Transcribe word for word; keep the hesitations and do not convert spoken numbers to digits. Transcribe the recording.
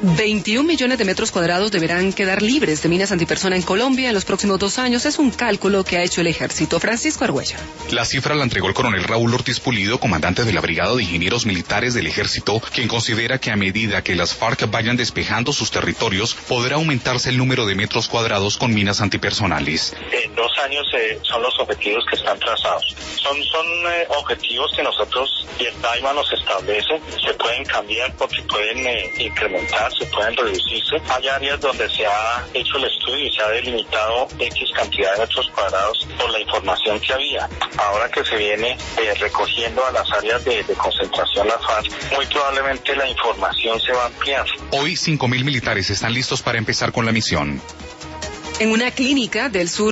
veintiún millones de metros cuadrados deberán quedar libres de minas antipersona en Colombia en los próximos dos años. Es un cálculo que ha hecho el Ejército. Francisco Argüello. La cifra la entregó el coronel Raúl Ortiz Pulido, comandante de la Brigada de Ingenieros Militares del Ejército, quien considera que a medida que las FARC vayan despejando sus territorios, podrá aumentarse el número de metros cuadrados con minas antipersonales. En dos años eh, son los objetivos que están trazados. Son, son eh, objetivos que nosotros y el DAIMA nos establece. Se pueden cambiar porque pueden eh, incrementar, se pueden reducirse. Hay áreas donde se ha hecho el estudio y se ha delimitado X cantidad de metros cuadrados por la información que había. Ahora que se viene eh, recogiendo a las áreas de, de concentración la FARC, muy probablemente la información se va a ampliar. Hoy cinco mil militares están listos para empezar con la misión. En una clínica del sur